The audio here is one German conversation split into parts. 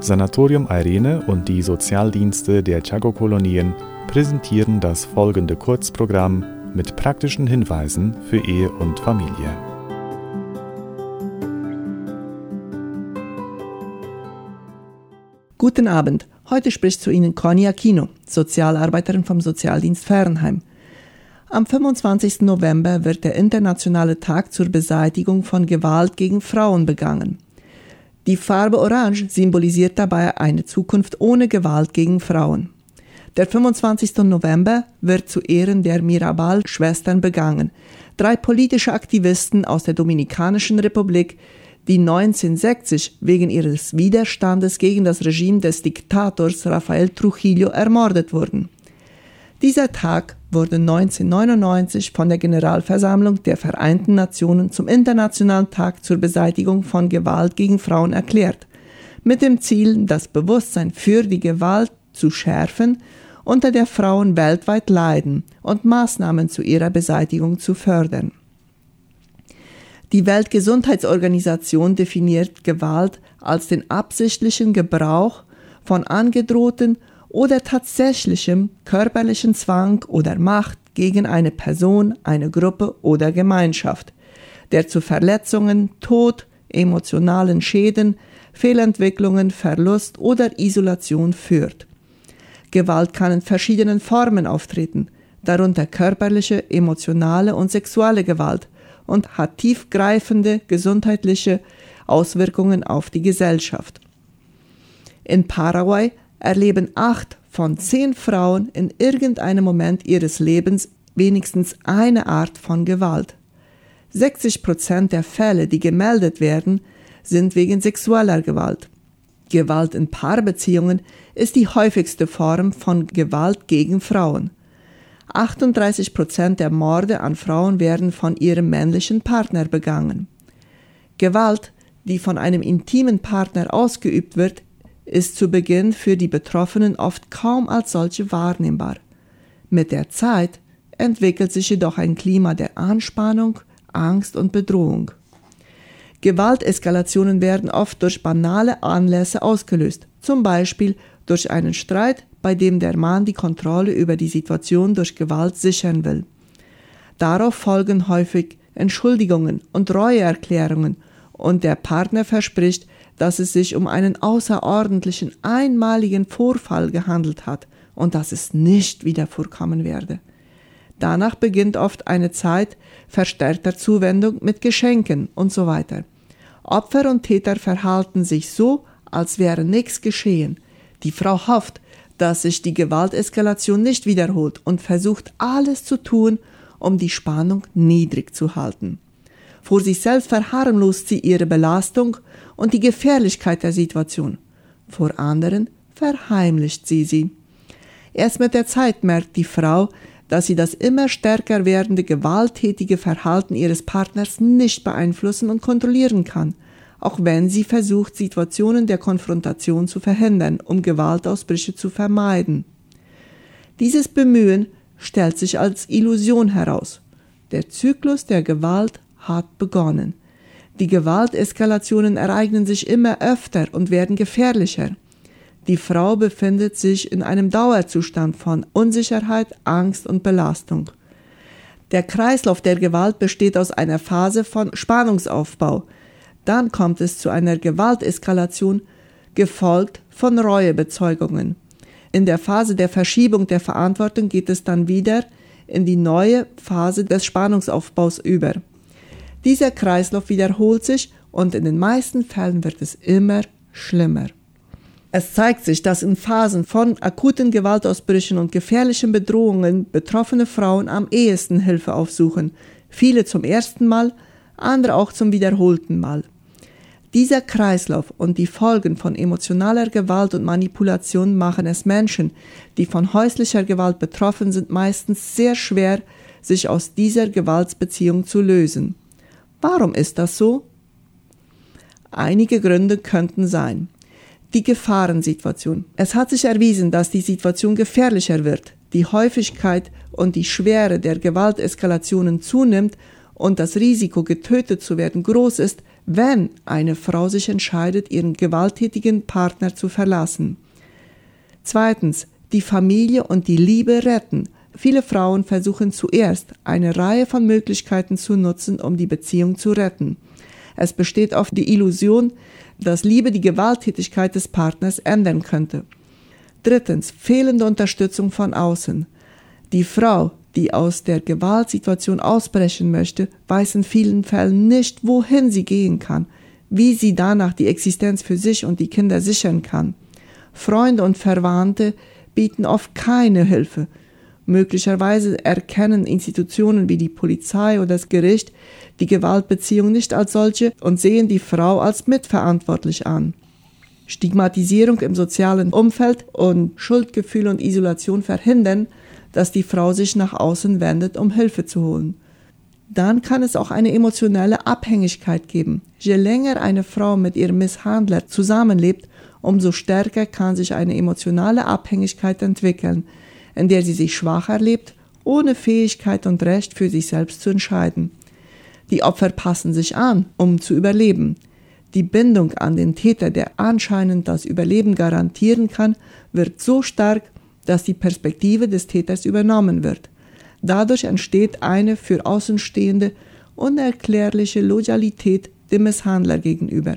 Sanatorium Irene und die Sozialdienste der Chaco-Kolonien präsentieren das folgende Kurzprogramm mit praktischen Hinweisen für Ehe und Familie. Guten Abend, heute spricht zu Ihnen Conny Aquino, Sozialarbeiterin vom Sozialdienst Fernheim. Am 25. November wird der internationale Tag zur Beseitigung von Gewalt gegen Frauen begangen. Die Farbe Orange symbolisiert dabei eine Zukunft ohne Gewalt gegen Frauen. Der 25. November wird zu Ehren der Mirabal-Schwestern begangen, 3 politische Aktivisten aus der Dominikanischen Republik, die 1960 wegen ihres Widerstandes gegen das Regime des Diktators Rafael Trujillo ermordet wurden. Dieser Tag wurde 1999 von der Generalversammlung der Vereinten Nationen zum Internationalen Tag zur Beseitigung von Gewalt gegen Frauen erklärt, mit dem Ziel, das Bewusstsein für die Gewalt zu schärfen, unter der Frauen weltweit leiden und Maßnahmen zu ihrer Beseitigung zu fördern. Die Weltgesundheitsorganisation definiert Gewalt als den absichtlichen Gebrauch von angedrohten oder tatsächlichem körperlichen Zwang oder Macht gegen eine Person, eine Gruppe oder Gemeinschaft, der zu Verletzungen, Tod, emotionalen Schäden, Fehlentwicklungen, Verlust oder Isolation führt. Gewalt kann in verschiedenen Formen auftreten, darunter körperliche, emotionale und sexuelle Gewalt, und hat tiefgreifende gesundheitliche Auswirkungen auf die Gesellschaft. In Paraguay erleben 8 von 10 Frauen in irgendeinem Moment ihres Lebens wenigstens eine Art von Gewalt. 60% der Fälle, die gemeldet werden, sind wegen sexueller Gewalt. Gewalt in Paarbeziehungen ist die häufigste Form von Gewalt gegen Frauen. 38% der Morde an Frauen werden von ihrem männlichen Partner begangen. Gewalt, die von einem intimen Partner ausgeübt wird, ist zu Beginn für die Betroffenen oft kaum als solche wahrnehmbar. Mit der Zeit entwickelt sich jedoch ein Klima der Anspannung, Angst und Bedrohung. Gewalteskalationen werden oft durch banale Anlässe ausgelöst, zum Beispiel durch einen Streit, bei dem der Mann die Kontrolle über die Situation durch Gewalt sichern will. Darauf folgen häufig Entschuldigungen und Reueerklärungen und der Partner verspricht, dass es sich um einen außerordentlichen, einmaligen Vorfall gehandelt hat und dass es nicht wieder vorkommen werde. Danach beginnt oft eine Zeit verstärkter Zuwendung mit Geschenken und so weiter. Opfer und Täter verhalten sich so, als wäre nichts geschehen. Die Frau hofft, dass sich die Gewalteskalation nicht wiederholt und versucht, alles zu tun, um die Spannung niedrig zu halten. Vor sich selbst verharmlost sie ihre Belastung und die Gefährlichkeit der Situation. Vor anderen verheimlicht sie sie. Erst mit der Zeit merkt die Frau, dass sie das immer stärker werdende gewalttätige Verhalten ihres Partners nicht beeinflussen und kontrollieren kann, auch wenn sie versucht, Situationen der Konfrontation zu verhindern, um Gewaltausbrüche zu vermeiden. Dieses Bemühen stellt sich als Illusion heraus. Der Zyklus der Gewalt hat begonnen. Die Gewalteskalationen ereignen sich immer öfter und werden gefährlicher. Die Frau befindet sich in einem Dauerzustand von Unsicherheit, Angst und Belastung. Der Kreislauf der Gewalt besteht aus einer Phase von Spannungsaufbau. Dann kommt es zu einer Gewalteskalation, gefolgt von Reuebezeugungen. In der Phase der Verschiebung der Verantwortung geht es dann wieder in die neue Phase des Spannungsaufbaus über. Dieser Kreislauf wiederholt sich und in den meisten Fällen wird es immer schlimmer. Es zeigt sich, dass in Phasen von akuten Gewaltausbrüchen und gefährlichen Bedrohungen betroffene Frauen am ehesten Hilfe aufsuchen, viele zum ersten Mal, andere auch zum wiederholten Mal. Dieser Kreislauf und die Folgen von emotionaler Gewalt und Manipulation machen es Menschen, die von häuslicher Gewalt betroffen sind, meistens sehr schwer, sich aus dieser Gewaltsbeziehung zu lösen. Warum ist das so? Einige Gründe könnten sein. Die Gefahrensituation. Es hat sich erwiesen, dass die Situation gefährlicher wird, die Häufigkeit und die Schwere der Gewalteskalationen zunimmt und das Risiko, getötet zu werden, groß ist, wenn eine Frau sich entscheidet, ihren gewalttätigen Partner zu verlassen. Zweitens, die Familie und die Liebe retten. Viele Frauen versuchen zuerst, eine Reihe von Möglichkeiten zu nutzen, um die Beziehung zu retten. Es besteht oft die Illusion, dass Liebe die Gewalttätigkeit des Partners ändern könnte. Drittens, fehlende Unterstützung von außen. Die Frau, die aus der Gewaltsituation ausbrechen möchte, weiß in vielen Fällen nicht, wohin sie gehen kann, wie sie danach die Existenz für sich und die Kinder sichern kann. Freunde und Verwandte bieten oft keine Hilfe. Möglicherweise erkennen Institutionen wie die Polizei oder das Gericht die Gewaltbeziehung nicht als solche und sehen die Frau als mitverantwortlich an. Stigmatisierung im sozialen Umfeld und Schuldgefühl und Isolation verhindern, dass die Frau sich nach außen wendet, um Hilfe zu holen. Dann kann es auch eine emotionale Abhängigkeit geben. Je länger eine Frau mit ihrem Misshandler zusammenlebt, umso stärker kann sich eine emotionale Abhängigkeit entwickeln, in der sie sich schwach erlebt, ohne Fähigkeit und Recht für sich selbst zu entscheiden. Die Opfer passen sich an, um zu überleben. Die Bindung an den Täter, der anscheinend das Überleben garantieren kann, wird so stark, dass die Perspektive des Täters übernommen wird. Dadurch entsteht eine für Außenstehende unerklärliche Loyalität dem Misshandler gegenüber.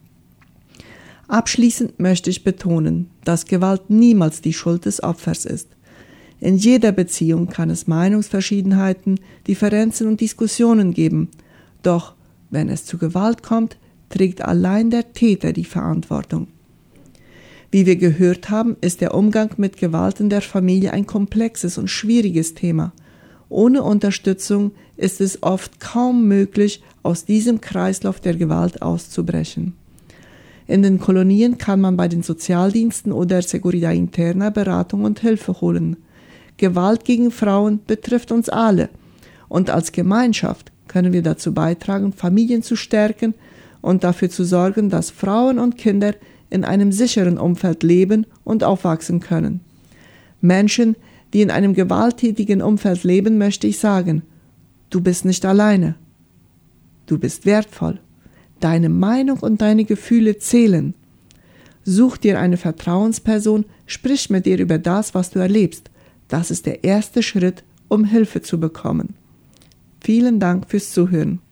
Abschließend möchte ich betonen, dass Gewalt niemals die Schuld des Opfers ist. In jeder Beziehung kann es Meinungsverschiedenheiten, Differenzen und Diskussionen geben. Doch wenn es zu Gewalt kommt, trägt allein der Täter die Verantwortung. Wie wir gehört haben, ist der Umgang mit Gewalt in der Familie ein komplexes und schwieriges Thema. Ohne Unterstützung ist es oft kaum möglich, aus diesem Kreislauf der Gewalt auszubrechen. In den Kolonien kann man bei den Sozialdiensten oder Seguridad Interna Beratung und Hilfe holen. Gewalt gegen Frauen betrifft uns alle und als Gemeinschaft können wir dazu beitragen, Familien zu stärken und dafür zu sorgen, dass Frauen und Kinder in einem sicheren Umfeld leben und aufwachsen können. Menschen, die in einem gewalttätigen Umfeld leben, möchte ich sagen, du bist nicht alleine. Du bist wertvoll. Deine Meinung und deine Gefühle zählen. Such dir eine Vertrauensperson, sprich mit ihr über das, was du erlebst. Das ist der erste Schritt, um Hilfe zu bekommen. Vielen Dank fürs Zuhören.